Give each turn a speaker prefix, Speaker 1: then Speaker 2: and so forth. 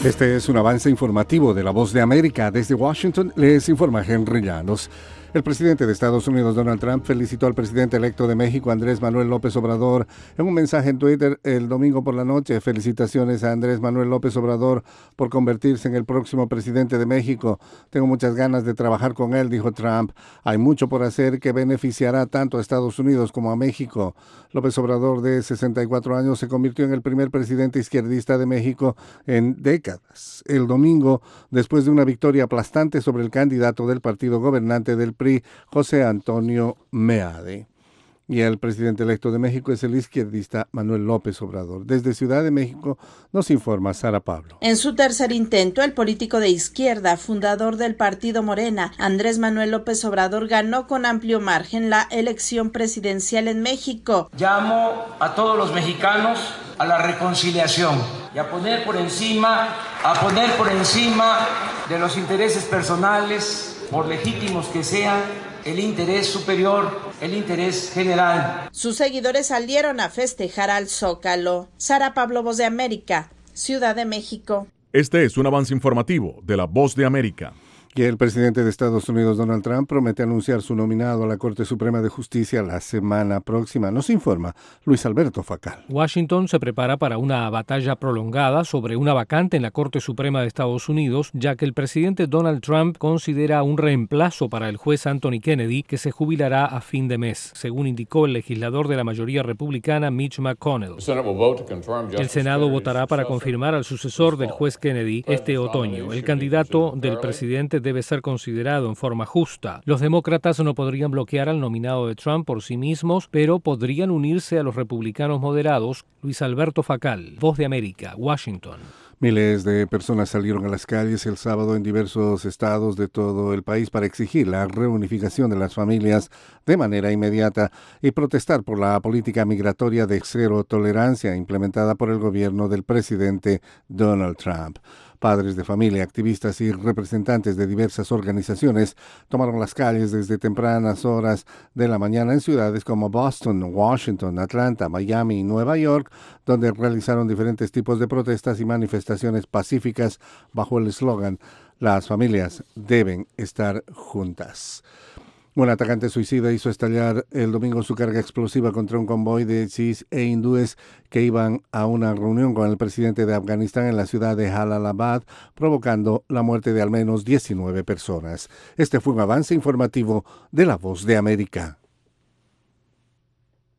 Speaker 1: Este es un avance informativo de La Voz de América. Desde Washington les informa Henry Llanos. El presidente de Estados Unidos, Donald Trump, felicitó al presidente electo de México, Andrés Manuel López Obrador, en un mensaje en Twitter el domingo por la noche. Felicitaciones a Andrés Manuel López Obrador por convertirse en el próximo presidente de México. Tengo muchas ganas de trabajar con él, dijo Trump. Hay mucho por hacer que beneficiará tanto a Estados Unidos como a México. López Obrador, de 64 años, se convirtió en el primer presidente izquierdista de México en décadas. El domingo, después de una victoria aplastante sobre el candidato del partido gobernante del PRI, José Antonio Meade. Y el presidente electo de México es el izquierdista Manuel López Obrador. Desde Ciudad de México nos informa Sara Pablo.
Speaker 2: En su tercer intento, el político de izquierda, fundador del partido Morena, Andrés Manuel López Obrador, ganó con amplio margen la elección presidencial en México.
Speaker 3: Llamo a todos los mexicanos a la reconciliación y a poner por encima de los intereses personales, por legítimos que sean, el interés superior, el interés general.
Speaker 2: Sus seguidores salieron a festejar al Zócalo. Sara Pablo, Voz de América, Ciudad de México.
Speaker 4: Este es un avance informativo de La Voz de América.
Speaker 1: Y el presidente de Estados Unidos, Donald Trump, promete anunciar su nominado a la Corte Suprema de Justicia la semana próxima. Nos informa Luis Alberto Facal.
Speaker 5: Washington se prepara para una batalla prolongada sobre una vacante en la Corte Suprema de Estados Unidos, ya que el presidente Donald Trump considera un reemplazo para el juez Anthony Kennedy, que se jubilará a fin de mes, según indicó el legislador de la mayoría republicana Mitch McConnell. El Senado votará para confirmar al sucesor del juez Kennedy este otoño. El candidato del presidente debe ser considerado en forma justa. Los demócratas no podrían bloquear al nominado de Trump por sí mismos, pero podrían unirse a los republicanos moderados. Luis Alberto Facal, Voz de América, Washington.
Speaker 1: Miles de personas salieron a las calles el sábado en diversos estados de todo el país para exigir la reunificación de las familias de manera inmediata y protestar por la política migratoria de cero tolerancia implementada por el gobierno del presidente Donald Trump. Padres de familia, activistas y representantes de diversas organizaciones tomaron las calles desde tempranas horas de la mañana en ciudades como Boston, Washington, Atlanta, Miami y Nueva York, donde realizaron diferentes tipos de protestas y manifestaciones pacíficas bajo el eslogan "Las familias deben estar juntas". Un atacante suicida hizo estallar el domingo su carga explosiva contra un convoy de sikhs e hindúes que iban a una reunión con el presidente de Afganistán en la ciudad de Jalalabad, provocando la muerte de al menos 19 personas. Este fue un avance informativo de La Voz de América.